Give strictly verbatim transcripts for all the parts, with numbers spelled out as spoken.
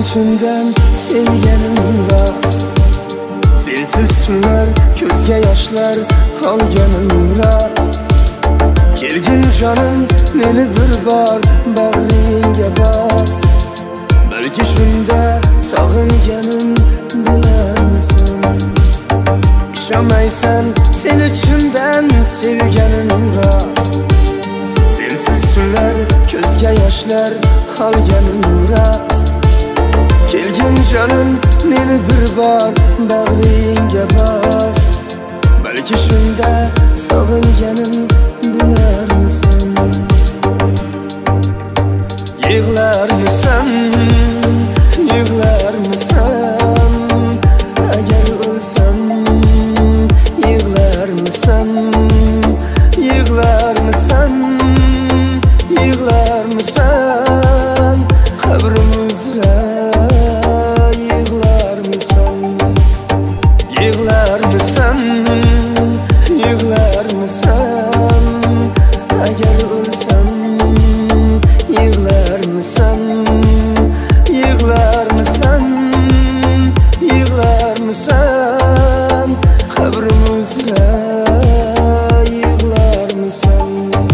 içimden sevgenim rast. Sensiz tunlar, gözge yaşlar alganim rast. Kelgin canım, meni bir bar bag'ringga bas. Balki shunda sog'inganim bilarmisan. İşamaysan sen içimden sevgenim rast. Sensiz tunlar, gözge yaşlar alganim rast. Kelgin canım, meni bir bar bag'ringga bas. Balki shunda sog'inganim bilarmisan. Yig'larmisan, yig'larmisan, agar o'lsam. Yig'larmisan, yig'larmisan, yig'larmisan, qabrim uzra. Yig'larmisan, yig'larmisan, yig'larmisan, agar o'lsam. Yig'larmisan, yig'larmisan, yig'larmisan, qabrim uzra. Yig'larmisan.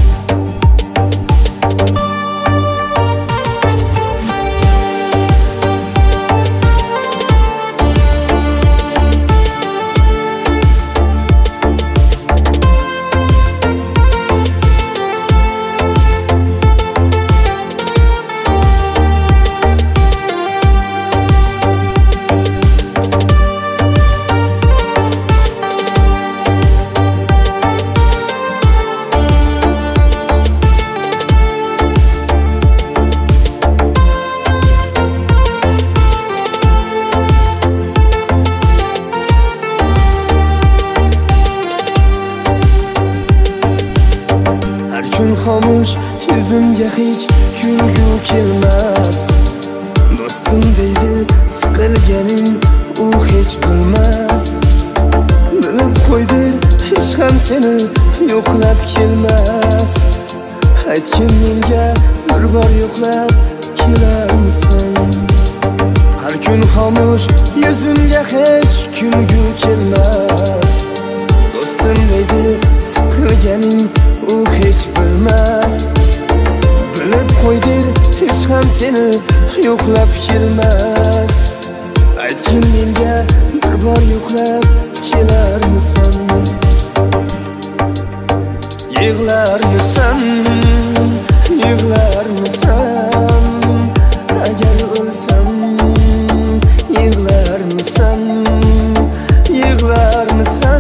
Kun xomush, yuzimga hech kulgu kelmas. Do'stim deydi, siqilganing u hech bilmas. Bilib qo'ydir, hech ham seni yo'qlab kelmas. Aytgin menga bir bor yo'qlab kelarmisan. Har kun xomush, yuzimga hech kulgu kelmas. Do'stim deydi, siqilganing u hech bilmas. Bilib qo'ydir, hech ham seni yo'qlab kelmas. Aytgin menga bir bor yo'qlab kelarmisan. Yig'larmisan, yig'larmisan, agar o'lsam. Yig'larmisan, yig'larmisan,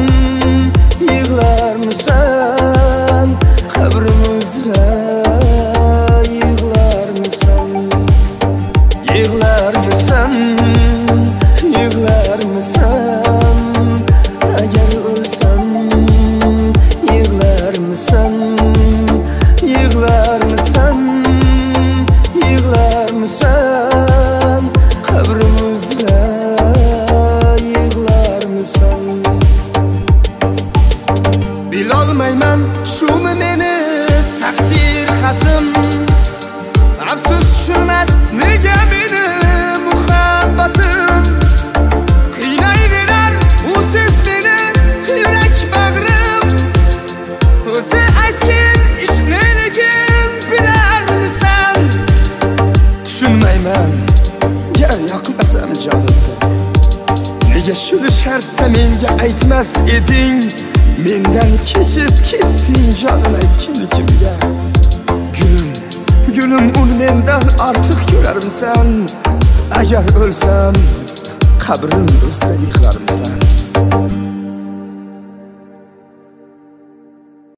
yig'larmisan, qabrim uzra. Yig'larmisan, yig'larmisan, yig'larmisan, agar o'lsam. Yig'larmisan, yig'larmisan, yig'larmisan, qabrim uzra. Yig'larmisan. Bilolmayman shumi meni taqdir xatim. Afsus tushirmas nega meni muhabbatim. Qiynayverar usiz meni yurak bag'rim. O'zi aytgin ishq nelikin bilarmisan. Tushunmayman, ya yoqmasam jonimsan. Nega shuni shartda menga aytmas eding. Mendan kechib ketding jonim, aytgin kimga. Gulim, gulim, uni mendan ortiq ko'rarmisan. Agar o'lsam, qabrim uzra yig'larmisan.